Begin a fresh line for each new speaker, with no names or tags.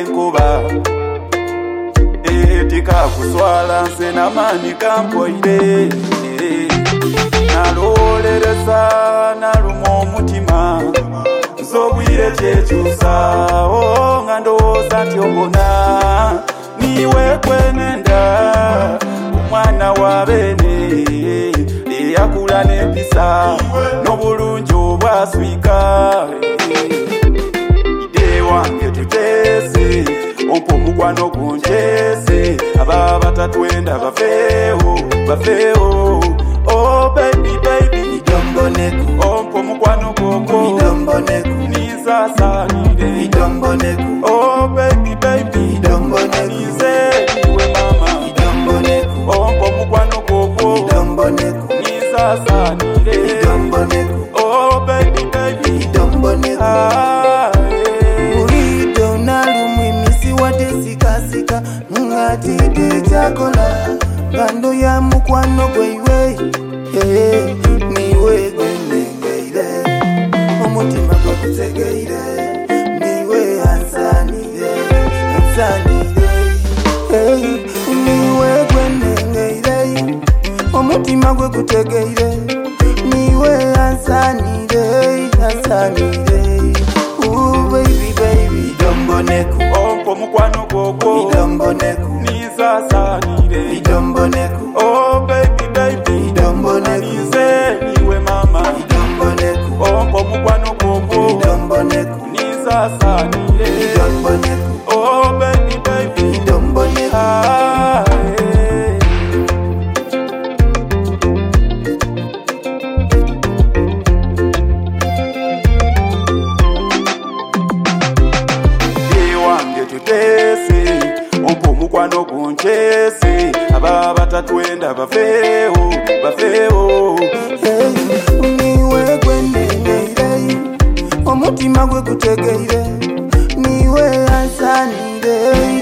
enkuba tika kuswala nse namani kampoire nalolereza naluma omutima nsobwire kyekyusa nga ndowooza nti obona niwe kwenenda omwana wa bene eyakula n'empisa n'obulungi obwaswika ide wange tutese ompo mukwano gunjese ababa tatwenda bafeewo oh baby baby
Idomboneku
ompo mukwano goko
Idomboneku
nisasanire
Idomboneku
oh baby baby
Idomboneku
nize iwe mama
Idomboneku
ompo mukwano goko
Idomboneku
nisasanire
Idomboneku
oh baby baby
Idomboneku Urido nalumwimisi wate sikasika ngatide chakola Gando ya mukwano gweiwe niwe gwenengeire omutima gwakutegeire niwe ansanire niwe gwenengeire omutima gwakutegeire niwe ansanire baby baby Idomboneku
ompo mukwano goko
Idomboneku
nisasanire
Idomboneku
oh baby baby
Idomboneku
nize niwe mama
Idomboneku
ompo mukwano goko
Idomboneku
nisasanire
Idomboneku
oh baby baby
Idomboneku
tutese ompo mukwano gunjese ababa tatwenda bafeewo
niwe gwenengeire omutima gwekutegeire niwe ansanire